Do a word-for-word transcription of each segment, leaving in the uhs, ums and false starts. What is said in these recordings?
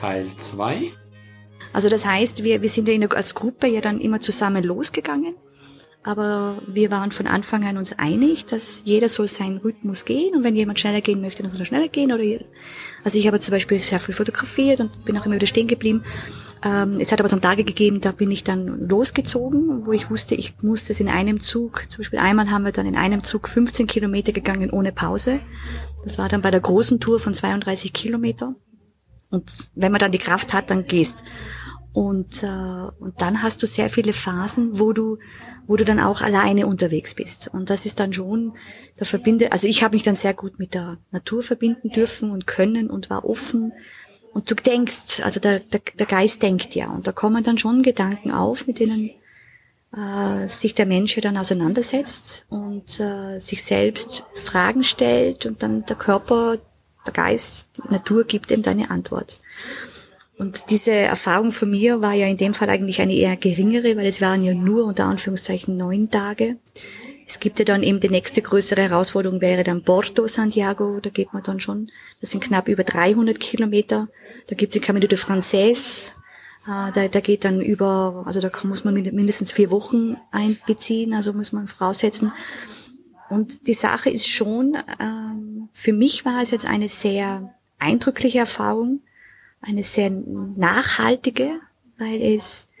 Teil zwei. Also das heißt, wir, wir sind ja in der, als Gruppe ja dann immer zusammen losgegangen. Aber wir waren von Anfang an uns einig, dass jeder soll seinen Rhythmus gehen und wenn jemand schneller gehen möchte, dann soll er schneller gehen. Oder also ich habe zum Beispiel sehr viel fotografiert und bin auch immer wieder stehen geblieben. Ähm, es hat aber dann Tage gegeben, da bin ich dann losgezogen, wo ich wusste, ich musste es in einem Zug, zum Beispiel einmal haben wir dann in einem Zug fünfzehn Kilometer gegangen ohne Pause. Das war dann bei der großen Tour von zweiunddreißig Kilometer. Und wenn man dann die Kraft hat, dann gehst. Und, äh, und dann hast du sehr viele Phasen, wo du, wo du dann auch alleine unterwegs bist. Und das ist dann schon, da verbinde, also ich habe mich dann sehr gut mit der Natur verbinden dürfen und können und war offen. Und du denkst, also der, der, der Geist denkt ja. Und da kommen dann schon Gedanken auf, mit denen äh, sich der Mensch ja dann auseinandersetzt und äh, sich selbst Fragen stellt und dann der Körper, der Geist, die Natur gibt ihm deine Antwort. Und diese Erfahrung von mir war ja in dem Fall eigentlich eine eher geringere, weil es waren ja nur unter Anführungszeichen neun Tage. Es gibt ja dann eben die nächste größere Herausforderung wäre dann Porto Santiago, da geht man dann schon, das sind knapp über dreihundert Kilometer. Da gibt es den Camino de Francés, äh, da, da geht dann über, also da muss man mindestens vier Wochen einbeziehen, also muss man voraussetzen. Und die Sache ist schon, ähm, für mich war es jetzt eine sehr eindrückliche Erfahrung, eine sehr nachhaltige, weil es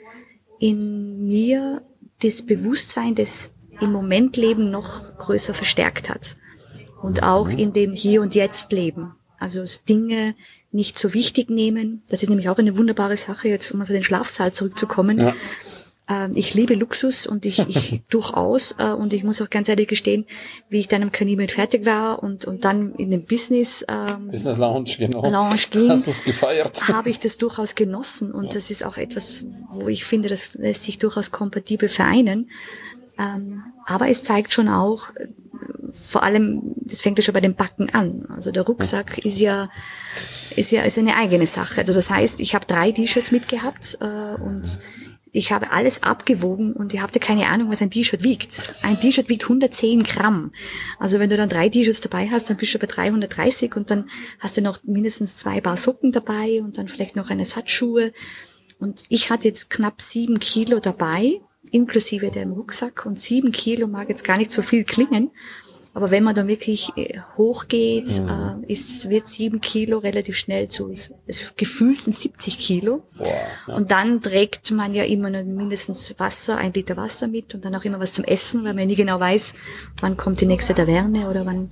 in mir das Bewusstsein des im Moment Leben noch größer verstärkt hat. Und auch in dem Hier und Jetzt Leben. Also Dinge nicht so wichtig nehmen. Das ist nämlich auch eine wunderbare Sache, jetzt um auf den Schlafsaal zurückzukommen. Ja. Ich liebe Luxus und ich, ich durchaus, und ich muss auch ganz ehrlich gestehen, wie ich dann am Kanal mit fertig war und, und dann in den Business, ähm, Business Lounge, genau. Lounge ging, hast du es gefeiert? Habe ich das durchaus genossen und ja. Das ist auch etwas, wo ich finde, das lässt sich durchaus kompatibel vereinen. Ähm, aber es zeigt schon auch, vor allem, das fängt ja schon bei den Backen an. Also der Rucksack ist ja, ist ja, ist eine eigene Sache. Also das heißt, ich habe drei T-Shirts mitgehabt, äh, und ich habe alles abgewogen und ihr habt ja keine Ahnung, was ein T-Shirt wiegt. Ein T-Shirt wiegt hundertzehn Gramm. Also wenn du dann drei T-Shirts dabei hast, dann bist du bei dreihundertdreißig und dann hast du noch mindestens zwei Paar Socken dabei und dann vielleicht noch eine Satzschuhe. Und ich hatte jetzt knapp sieben Kilo dabei, inklusive dem Rucksack. Und sieben Kilo mag jetzt gar nicht so viel klingen. Aber wenn man dann wirklich hochgeht, mhm. äh, ist, wird sieben Kilo relativ schnell zu es gefühlten siebzig Kilo. Boah, ja. Und dann trägt man ja immer mindestens Wasser, ein Liter Wasser mit und dann auch immer was zum Essen, weil man ja nie genau weiß, wann kommt die nächste Taverne oder wann,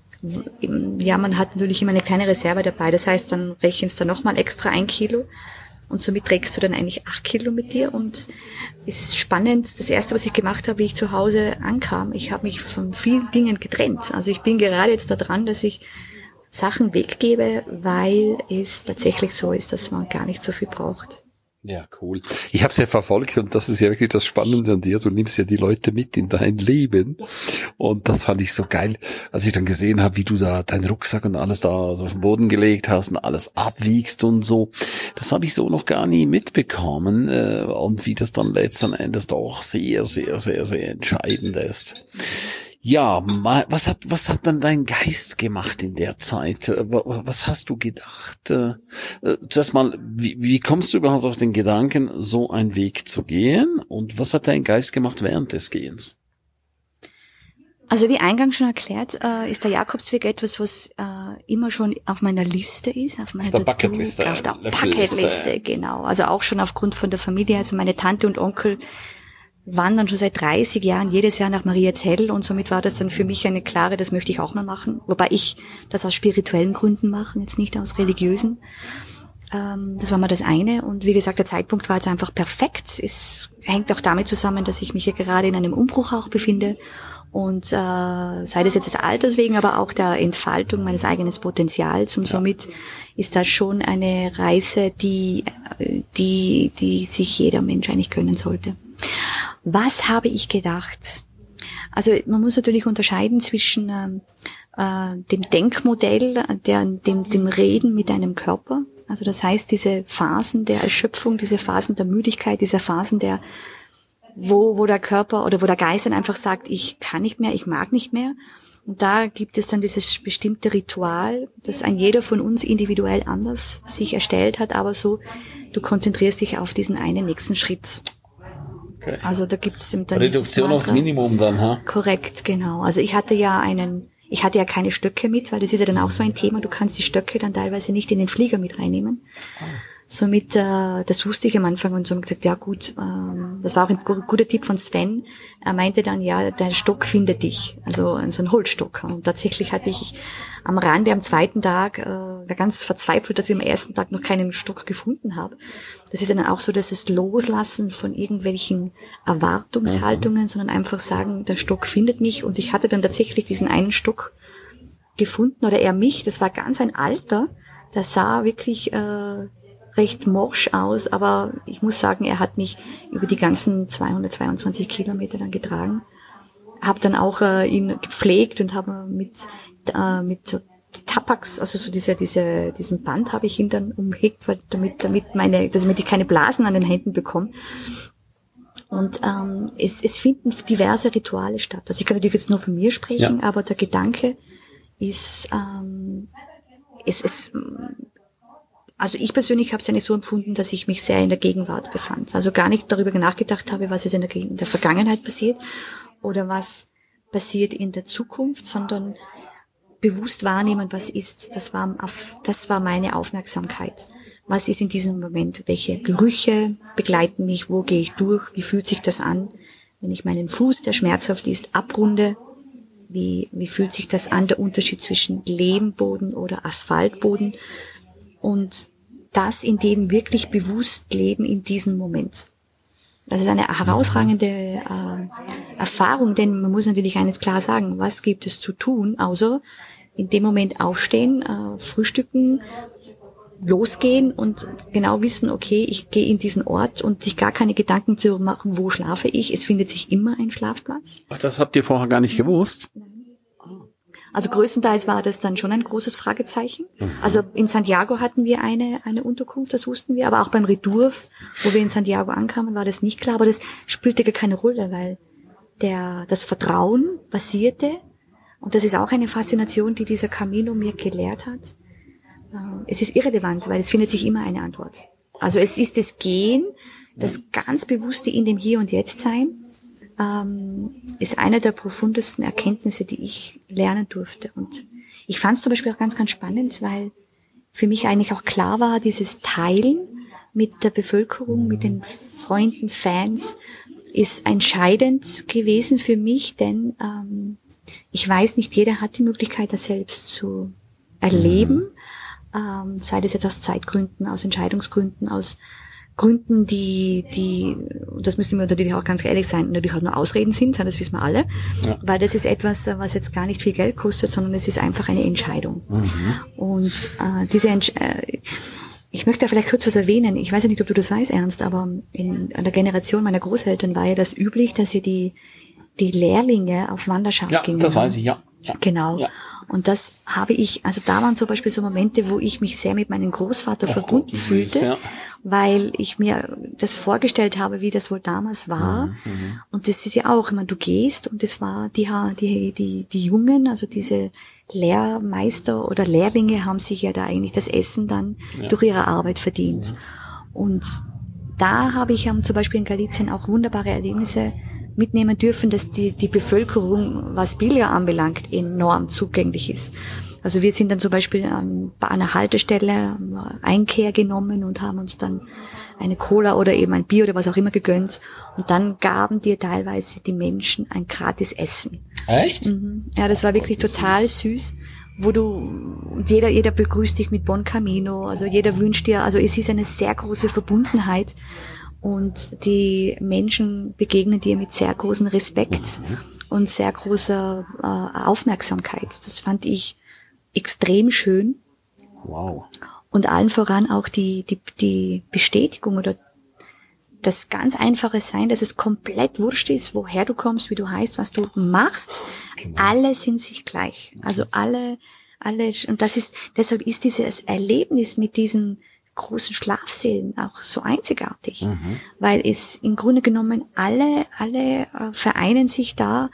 ja, man hat natürlich immer eine kleine Reserve dabei. Das heißt, dann rechnest du nochmal extra ein Kilo. Und somit trägst du dann eigentlich acht Kilo mit dir. Und es ist spannend. Das Erste, was ich gemacht habe, wie ich zu Hause ankam, ich habe mich von vielen Dingen getrennt. Also ich bin gerade jetzt da dran, dass ich Sachen weggebe, weil es tatsächlich so ist, dass man gar nicht so viel braucht. Ja, cool. Ich habe es ja verfolgt und das ist ja wirklich das Spannende an dir. Du nimmst ja die Leute mit in dein Leben und das fand ich so geil, als ich dann gesehen habe, wie du da deinen Rucksack und alles da so auf den Boden gelegt hast und alles abwiegst und so. Das habe ich so noch gar nie mitbekommen äh, und wie das dann letzten Endes doch sehr, sehr, sehr, sehr entscheidend ist. Ja, was hat, was hat dann dein Geist gemacht in der Zeit? Was hast du gedacht? Zuerst mal, wie, wie kommst du überhaupt auf den Gedanken, so einen Weg zu gehen? Und was hat dein Geist gemacht während des Gehens? Also wie eingangs schon erklärt, ist der Jakobsweg etwas, was immer schon auf meiner Liste ist, auf meiner auf der Bucketliste. Auf der Bucketliste, genau. Also auch schon aufgrund von der Familie, also meine Tante und Onkel wandern schon seit dreißig Jahren jedes Jahr nach Mariazell und somit war das dann für mich eine klare, das möchte ich auch mal machen, wobei ich das aus spirituellen Gründen mache, jetzt nicht aus religiösen. Ähm, das war mal das eine und wie gesagt, der Zeitpunkt war jetzt einfach perfekt. Es hängt auch damit zusammen, dass ich mich ja gerade in einem Umbruch auch befinde und äh, sei das jetzt des Alters wegen, aber auch der Entfaltung meines eigenen Potenzials und somit ist das schon eine Reise, die, die, die sich jeder Mensch eigentlich gönnen sollte. Was habe ich gedacht? Also man muss natürlich unterscheiden zwischen äh, dem Denkmodell, der, dem, dem Reden mit einem Körper. Also das heißt, diese Phasen der Erschöpfung, diese Phasen der Müdigkeit, diese Phasen der, wo, wo der Körper oder wo der Geist dann einfach sagt, ich kann nicht mehr, ich mag nicht mehr. Und da gibt es dann dieses bestimmte Ritual, das ein jeder von uns individuell anders sich erstellt hat, aber so, du konzentrierst dich auf diesen einen nächsten Schritt. Okay. Also da gibt es dann Reduktion aufs Minimum dann, ha? Korrekt, genau. Also ich hatte ja einen, ich hatte ja keine Stöcke mit, weil das ist ja dann auch so ein Thema, du kannst die Stöcke dann teilweise nicht in den Flieger mit reinnehmen. Somit, äh, das wusste ich am Anfang und so haben gesagt, ja gut, ähm, das war auch ein gu- guter Tipp von Sven. Er meinte dann, ja, dein Stock findet dich, also so ein Holzstock. Und tatsächlich hatte ich am Rande am zweiten Tag, äh, war ganz verzweifelt, dass ich am ersten Tag noch keinen Stock gefunden habe. Das ist dann auch so, dass es Loslassen von irgendwelchen Erwartungshaltungen, mhm. sondern einfach sagen, der Stock findet mich. Und ich hatte dann tatsächlich diesen einen Stock gefunden, oder eher mich, das war ganz ein alter, der sah wirklich äh, recht morsch aus, aber ich muss sagen, er hat mich über die ganzen zweihundertzweiundzwanzig Kilometer dann getragen. Habe dann auch äh, ihn gepflegt und habe mit äh, mit so Tapax, also so diese diese diesen Band habe ich ihn dann umhegt, weil damit damit meine, damit ich keine Blasen an den Händen bekomme. Und ähm, es es finden diverse Rituale statt. Also ich kann natürlich jetzt nur von mir sprechen, ja. aber der Gedanke ist ähm, es es Also ich persönlich habe es ja nicht so empfunden, dass ich mich sehr in der Gegenwart befand. Also gar nicht darüber nachgedacht habe, was jetzt in der, in der Vergangenheit passiert oder was passiert in der Zukunft, sondern bewusst wahrnehmen, was ist. Das war, das war meine Aufmerksamkeit. Was ist in diesem Moment? Welche Gerüche begleiten mich? Wo gehe ich durch? Wie fühlt sich das an, wenn ich meinen Fuß, der schmerzhaft ist, abrunde? Wie, wie fühlt sich das an, der Unterschied zwischen Lehmboden oder Asphaltboden? Und das in dem wirklich bewusst leben in diesem Moment. Das ist eine herausragende äh, Erfahrung, denn man muss natürlich eines klar sagen, was gibt es zu tun, außer in dem Moment aufstehen, äh, frühstücken, losgehen und genau wissen, okay, ich gehe in diesen Ort und sich gar keine Gedanken zu machen, wo schlafe ich. Es findet sich immer ein Schlafplatz. Ach, das habt ihr vorher gar nicht gewusst? Also größtenteils war das dann schon ein großes Fragezeichen. Mhm. Also in Santiago hatten wir eine eine Unterkunft, das wussten wir, aber auch beim Retour, wo wir in Santiago ankamen, war das nicht klar, aber das spielte gar keine Rolle, weil der das Vertrauen basierte, und das ist auch eine Faszination, die dieser Camino mir gelehrt hat. Es ist irrelevant, weil es findet sich immer eine Antwort. Also es ist das Gehen, das ganz Bewusste in dem Hier und Jetzt sein, ähm, ist eine der profundesten Erkenntnisse, die ich lernen durfte. Und ich fand es zum Beispiel auch ganz, ganz spannend, weil für mich eigentlich auch klar war, dieses Teilen mit der Bevölkerung, mit den Freunden, Fans, ist entscheidend gewesen für mich, denn ähm, ich weiß, nicht jeder hat die Möglichkeit, das selbst zu erleben, ähm, sei das jetzt aus Zeitgründen, aus Entscheidungsgründen, aus Gründen, die, die, das müssen wir natürlich auch ganz ehrlich sein, natürlich auch nur Ausreden sind, das wissen wir alle, ja. Weil das ist etwas, was jetzt gar nicht viel Geld kostet, sondern es ist einfach eine Entscheidung. Mhm. Und äh, diese Entsch- äh, ich möchte da vielleicht kurz was erwähnen, ich weiß ja nicht, ob du das weißt, Ernst, aber in, in der Generation meiner Großeltern war ja das üblich, dass sie die, die Lehrlinge auf Wanderschaft ja, gingen. Ja, das weiß ich, ja. Ja. Genau. Ja. Und das habe ich, also da waren zum Beispiel so Momente, wo ich mich sehr mit meinem Großvater oh, verbunden süß, fühlte, ja. Weil ich mir das vorgestellt habe, wie das wohl damals war. Mhm. Und das ist ja auch, ich meine, du gehst und es war, die, die, die, die Jungen, also diese Lehrmeister oder Lehrlinge haben sich ja da eigentlich das Essen dann ja. durch ihre Arbeit verdient. Mhm. Und da habe ich um, zum Beispiel in Galizien auch wunderbare Erlebnisse mitnehmen dürfen, dass die, die Bevölkerung, was Bilder anbelangt, enorm zugänglich ist. Also wir sind dann zum Beispiel an, bei einer Haltestelle Einkehr genommen und haben uns dann eine Cola oder eben ein Bier oder was auch immer gegönnt. Und dann gaben dir teilweise die Menschen ein gratis Essen. Echt? Mhm. Ja, das war wirklich total süß, wo du, jeder, jeder begrüßt dich mit Bon Camino, also jeder wünscht dir, also es ist eine sehr große Verbundenheit. Und die Menschen begegnen dir mit sehr großem Respekt mhm. und sehr großer äh, Aufmerksamkeit. Das fand ich extrem schön. Wow. Und allen voran auch die, die, die Bestätigung oder das ganz einfache Sein, dass es komplett wurscht ist, woher du kommst, wie du heißt, was du machst. Genau. Alle sind sich gleich. Also alle, alle, und das ist, deshalb ist dieses Erlebnis mit diesen großen Schlafsälen auch so einzigartig, mhm. weil es im Grunde genommen alle, alle äh, vereinen sich da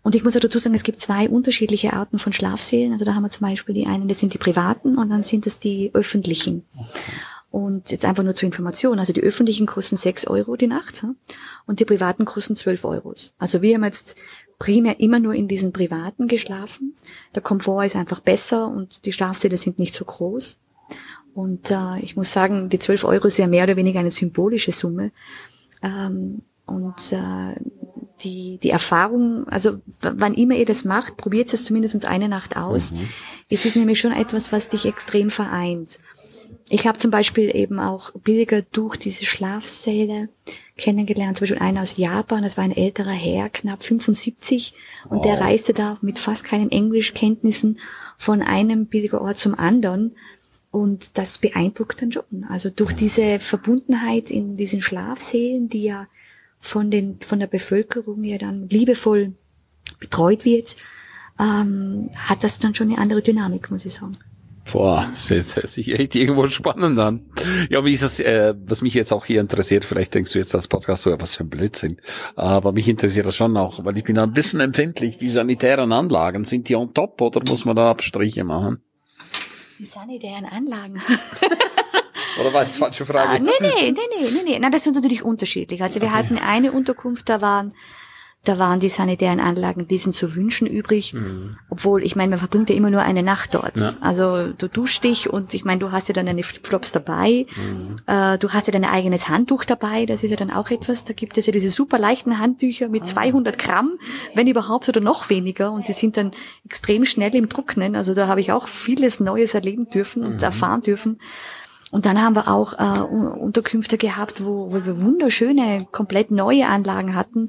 Und ich muss auch dazu sagen, es gibt zwei unterschiedliche Arten von Schlafsälen. Also da haben wir zum Beispiel die einen, das sind die privaten und dann sind das die öffentlichen. Okay. Und jetzt einfach nur zur Information, also die öffentlichen kosten sechs Euro die Nacht und die privaten kosten zwölf Euro. Also wir haben jetzt primär immer nur in diesen privaten geschlafen. Der Komfort ist einfach besser und die Schlafsäle sind nicht so groß. Und äh, ich muss sagen, die zwölf Euro ist ja mehr oder weniger eine symbolische Summe. Ähm, und äh, die die Erfahrung, also w- wann immer ihr das macht, probiert es zumindest eine Nacht aus. Mhm. Es ist nämlich schon etwas, was dich extrem vereint. Ich habe zum Beispiel eben auch Pilger durch diese Schlafsäle kennengelernt, zum Beispiel einer aus Japan, das war ein älterer Herr, knapp fünfundsiebzig, und wow. Der reiste da mit fast keinen Englischkenntnissen von einem Pilgerort zum anderen, und das beeindruckt dann schon. Also durch diese Verbundenheit in diesen Schlafsälen, die ja von den von der Bevölkerung ja dann liebevoll betreut wird, ähm, hat das dann schon eine andere Dynamik, muss ich sagen. Boah, das hört sich echt irgendwo spannend an. Ja, wie ist das, äh, was mich jetzt auch hier interessiert, vielleicht denkst du jetzt als Podcast so, ja, was für ein Blödsinn, aber mich interessiert das schon auch, weil ich bin ein bisschen empfindlich, die sanitären Anlagen, sind die on top oder muss man da Abstriche machen? Die sanitären Anlagen? Oder war das falsche Frage? Ah, nee, nee, nee, nee, nee, nee. Nein, das sind natürlich unterschiedlich. Also wir okay. hatten eine Unterkunft, da waren Da waren die sanitären Anlagen, die sind zu wünschen übrig, mhm. obwohl, ich meine, man verbringt ja immer nur eine Nacht dort. Ja. Also du duschst dich und ich meine, du hast ja dann deine Flipflops dabei, mhm. äh, du hast ja dein eigenes Handtuch dabei, das ist ja dann auch etwas, da gibt es ja diese super leichten Handtücher mit zweihundert Gramm, wenn überhaupt oder noch weniger, und die sind dann extrem schnell im Trocknen, also da habe ich auch vieles Neues erleben dürfen und mhm. erfahren dürfen. Und dann haben wir auch äh, Unterkünfte gehabt, wo, wo wir wunderschöne, komplett neue Anlagen hatten,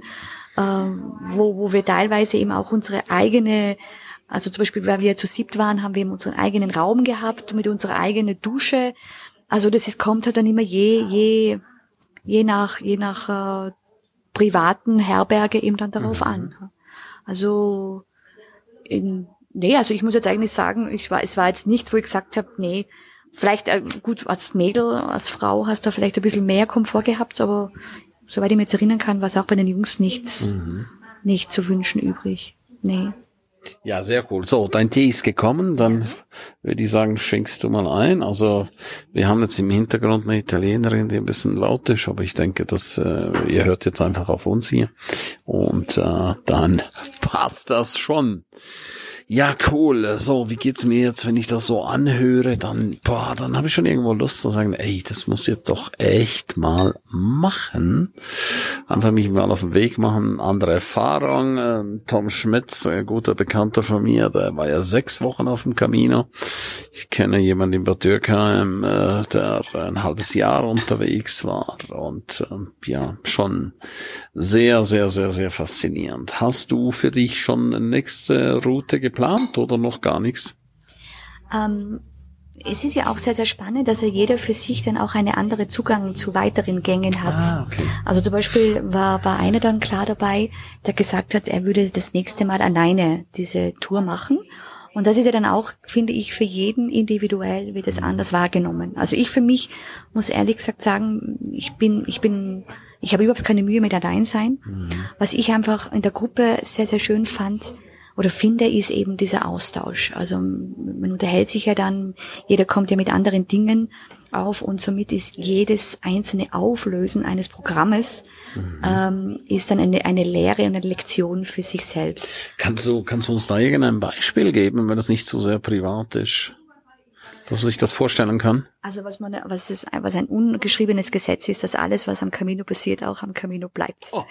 wo, wo wir teilweise eben auch unsere eigene, also zum Beispiel, weil wir zu siebt waren, haben wir eben unseren eigenen Raum gehabt mit unserer eigenen Dusche. Also das ist, kommt halt dann immer je, je, je nach, je nach äh, privaten Herberge eben dann darauf mhm. an. Also, in, nee, also ich muss jetzt eigentlich sagen, ich war, es war jetzt nichts, wo ich gesagt habe, nee, vielleicht, äh, gut, als Mädel, als Frau hast du vielleicht ein bisschen mehr Komfort gehabt, aber soweit ich mich jetzt erinnern kann, war es auch bei den Jungs nichts, mhm. nicht zu wünschen übrig. Nee. Ja, sehr cool. So, dein Tee ist gekommen, dann ja. würde ich sagen, schenkst du mal ein. Also, wir haben jetzt im Hintergrund eine Italienerin, die ein bisschen laut ist, aber ich denke, dass äh, ihr hört jetzt einfach auf uns hier. Und äh, dann passt das schon. Ja, cool. So, wie geht's mir jetzt, wenn ich das so anhöre? Dann, boah, dann habe ich schon irgendwo Lust zu sagen, ey, das muss jetzt doch echt mal machen. Einfach mich mal auf den Weg machen, andere Erfahrung. Ähm, Tom Schmitz, ein guter Bekannter von mir, der war ja sechs Wochen auf dem Camino. Ich kenne jemanden in Bad Dürkheim, äh, der ein halbes Jahr unterwegs war, und ähm, ja, schon sehr, sehr, sehr, sehr faszinierend. Hast du für dich schon eine nächste Route geplant oder noch gar nichts? Ähm, es ist ja auch sehr, sehr spannend, dass ja jeder für sich dann auch einen anderen Zugang zu weiteren Gängen hat. Ah, okay. Also zum Beispiel war, war einer dann klar dabei, der gesagt hat, er würde das nächste Mal alleine diese Tour machen. Und das ist ja dann auch, finde ich, für jeden individuell wird es anders wahrgenommen. Also ich für mich muss ehrlich gesagt sagen, ich bin, ich bin, ich habe überhaupt keine Mühe mit Alleinsein. Mhm. Was ich einfach in der Gruppe sehr, sehr schön fand oder finde, ist eben dieser Austausch. Also man unterhält sich ja dann, jeder kommt ja mit anderen Dingen auf, und somit ist jedes einzelne Auflösen eines Programmes mhm. ähm, ist dann eine, eine Lehre und eine Lektion für sich selbst. Kannst du, kannst du uns da irgendein Beispiel geben, wenn das nicht so sehr privat ist? Dass man sich das vorstellen kann? Also was man, was ist, was ein ungeschriebenes Gesetz ist, dass alles, was am Camino passiert, auch am Camino bleibt. Oh.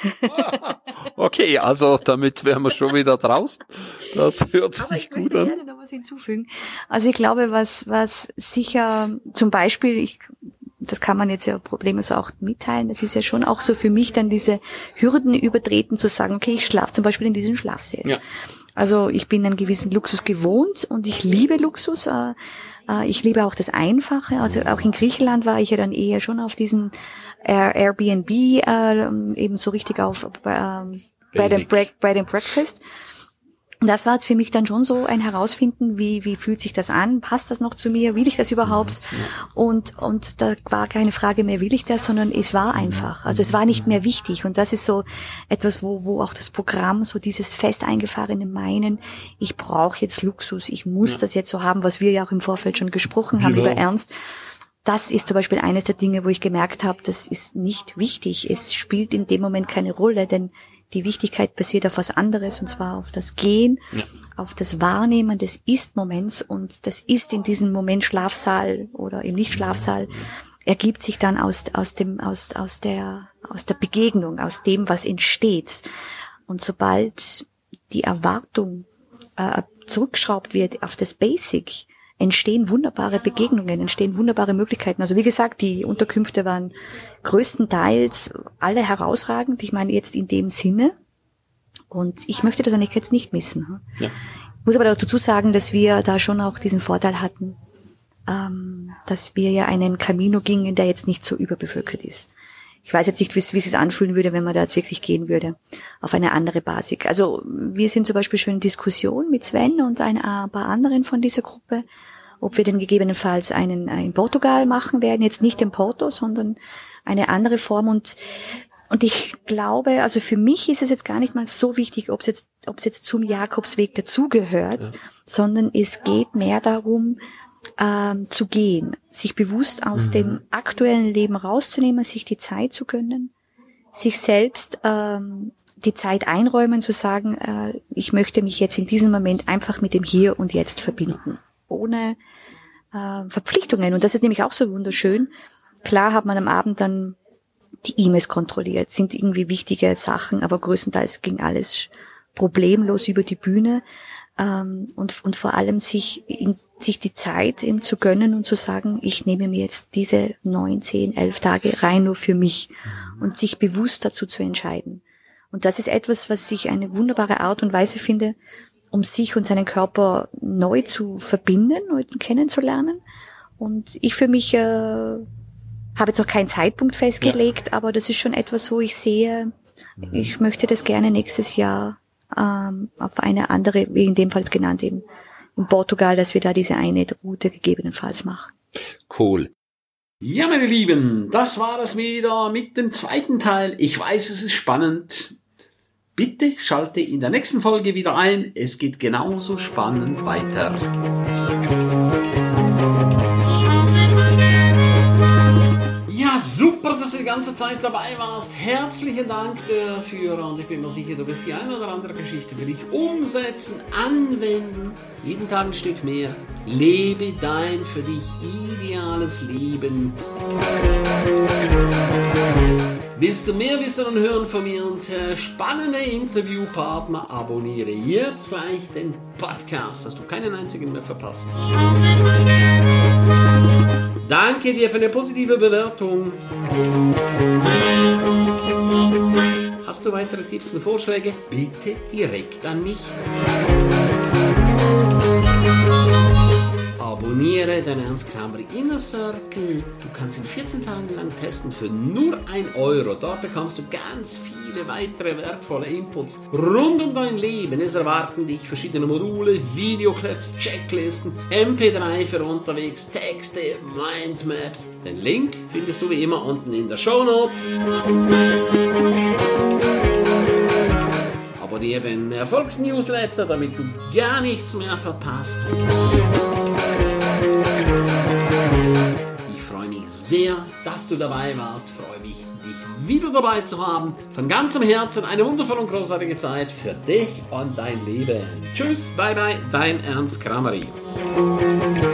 Okay, also damit wären wir schon wieder draußen. Das hört sich Aber ich gut möchte an. gerne noch was hinzufügen. Also ich glaube, was, was sicher, zum Beispiel, ich, das kann man jetzt ja problemlos auch mitteilen, das ist ja schon auch so für mich dann diese Hürden übertreten, zu sagen, okay, ich schlafe zum Beispiel in diesen Schlafsälen. Ja. Also ich bin einen gewissen Luxus gewohnt und ich liebe Luxus. Äh, äh, ich liebe auch das Einfache. Also auch in Griechenland war ich ja dann eher schon auf diesen Air Airbnb, äh, eben so richtig auf äh, bei dem Break, bei dem Breakfast. Das war jetzt für mich dann schon so ein Herausfinden, wie wie fühlt sich das an, passt das noch zu mir, will ich das überhaupt? Und und da war keine Frage mehr, will ich das, sondern es war einfach. Also es war nicht mehr wichtig und das ist so etwas, wo wo auch das Programm so dieses fest eingefahrene Meinen, ich brauche jetzt Luxus, ich muss ja. das jetzt so haben, was wir ja auch im Vorfeld schon gesprochen haben, genau. lieber Ernst. Das ist zum Beispiel eines der Dinge, wo ich gemerkt habe, das ist nicht wichtig. Es spielt in dem Moment keine Rolle, denn die Wichtigkeit basiert auf was anderes, und zwar auf das Gehen, ja. auf das Wahrnehmen des Ist-Moments, und das Ist in diesem Moment Schlafsaal oder im Nicht-Schlafsaal ergibt sich dann aus, aus dem, aus, aus der, aus der Begegnung, aus dem, was entsteht. Und sobald die Erwartung äh, zurückgeschraubt wird auf das Basic, entstehen wunderbare Begegnungen, entstehen wunderbare Möglichkeiten. Also wie gesagt, die Unterkünfte waren größtenteils alle herausragend. Ich meine jetzt in dem Sinne. Und ich möchte das eigentlich jetzt nicht missen. Ja. Ich muss aber dazu sagen, dass wir da schon auch diesen Vorteil hatten, ähm, dass wir ja einen Camino gingen, der jetzt nicht so überbevölkert ist. Ich weiß jetzt nicht, wie es, wie es sich anfühlen würde, wenn man da jetzt wirklich gehen würde, auf eine andere Basis. Also wir sind zum Beispiel schon in Diskussion mit Sven und ein paar anderen von dieser Gruppe, ob wir denn gegebenenfalls einen in Portugal machen werden, jetzt nicht in Porto, sondern eine andere Form. Und und ich glaube, also für mich ist es jetzt gar nicht mal so wichtig, ob es jetzt, ob es jetzt zum Jakobsweg dazugehört, ja. sondern es geht mehr darum, Ähm, zu gehen, sich bewusst aus mhm. dem aktuellen Leben rauszunehmen, sich die Zeit zu gönnen, sich selbst ähm, die Zeit einräumen, zu sagen, äh, ich möchte mich jetzt in diesem Moment einfach mit dem Hier und Jetzt verbinden, ohne äh, Verpflichtungen. Und das ist nämlich auch so wunderschön. Klar hat man am Abend dann die E-Mails kontrolliert, sind irgendwie wichtige Sachen, aber größtenteils ging alles problemlos über die Bühne. Ähm, und, und vor allem sich, in, sich die Zeit eben zu gönnen und zu sagen, ich nehme mir jetzt diese neun, zehn, elf Tage rein nur für mich und sich bewusst dazu zu entscheiden. Und das ist etwas, was ich eine wunderbare Art und Weise finde, um sich und seinen Körper neu zu verbinden, neu kennenzulernen. Und ich für mich äh, habe jetzt noch keinen Zeitpunkt festgelegt, ja. aber das ist schon etwas, wo ich sehe, ich möchte das gerne nächstes Jahr ähm, auf eine andere, wie in dem Fall genannt eben, in Portugal, dass wir da diese eine Route gegebenenfalls machen. Cool. Ja, meine Lieben, das war das wieder mit dem zweiten Teil. Ich weiß, es ist spannend. Bitte schalte in der nächsten Folge wieder ein. Es geht genauso spannend weiter. Ja, super, dass du die ganze Zeit dabei warst. Herzlichen Dank dafür und ich bin mir sicher, du wirst die eine oder andere Geschichte für dich umsetzen, anwenden. Jeden Tag ein Stück mehr. Lebe dein für dich ideales Leben. Willst du mehr wissen und hören von mir und äh, spannende Interviewpartner? Abonniere jetzt gleich den Podcast, dass du keinen einzigen mehr verpasst. Danke dir für eine positive Bewertung. Hast du weitere Tipps und Vorschläge? Bitte direkt an mich. Abonniere den Ernst Krameri Inner Circle. Du kannst ihn vierzehn Tage lang testen für nur ein Euro. Dort bekommst du ganz viele weitere wertvolle Inputs rund um dein Leben. Es erwarten dich verschiedene Module, Videoclips, Checklisten, M P drei für unterwegs, Texte, Mindmaps. Den Link findest du wie immer unten in der Shownote. Abonniere den Erfolgsnewsletter, damit du gar nichts mehr verpasst. Ich freue mich sehr, dass du dabei warst. Freue mich, dich wieder dabei zu haben. Von ganzem Herzen eine wundervolle und großartige Zeit für dich und dein Leben. Tschüss, bye bye, dein Ernst Krameri.